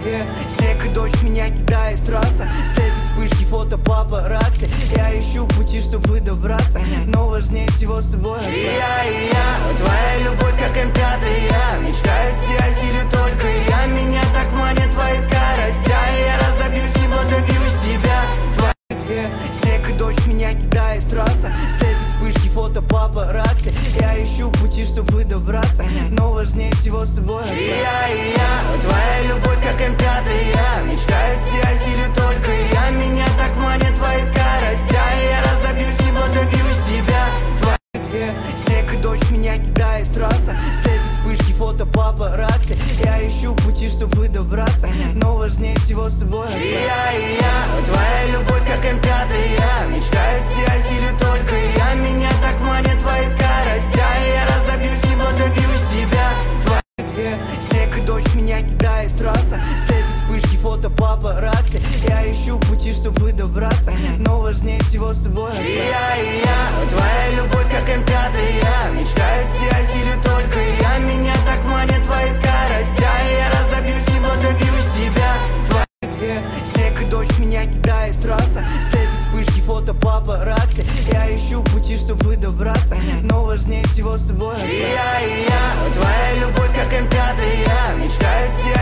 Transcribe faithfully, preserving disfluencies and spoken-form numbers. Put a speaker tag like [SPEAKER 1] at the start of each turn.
[SPEAKER 1] Снег и дождь, меня кидает трасса. Слепит вспышки фото папарацци. Я ищу пути, чтобы добраться, но важнее всего с тобой. И я, и я, твоя любовь как эм пять. Мечтаю связь или только я. Меня так манит твои скорости. Я разобьюсь, либо добьюсь тебя. Твоя снег и дождь, меня кидает трасса. Слепит вспышки фото папарацци. Я ищу пути, чтобы добраться, но важнее всего с тобой. И я, и я, твоя любовь как эм пять. Мечтаю связь или только я. Меня так манит твои скорости. Я разобьюсь, либо добьюсь тебя. Твоя снег и дождь, меня кидает трасса. Слепит вспышки фото папарацци. Я ищу пути, чтобы добраться, но важнее всего с тобой. И я, и я, твоя любовь как эм пять. Мечтаю связь или только я. Меня так манит твои скорости. Я разобьюсь, либо добьюсь тебя. Твоя снег и дождь, меня кидает трасса. Слепит вспышки фото папарацци. Я ищу пути, чтобы добраться, но важнее всего с тобой. И я, и я, твоя любовь как эм пять. Мечтаю связь или только я. Меня так манит твои скорости. Я разобьюсь, либо добьюсь тебя. Твоя снег и дождь, меня кидает трасса. Слепит вспышки фото папарацци. Я ищу пути, чтобы добраться, но важнее всего с тобой. И я, и я, твоя любовь как эм пять. Мечтаю связь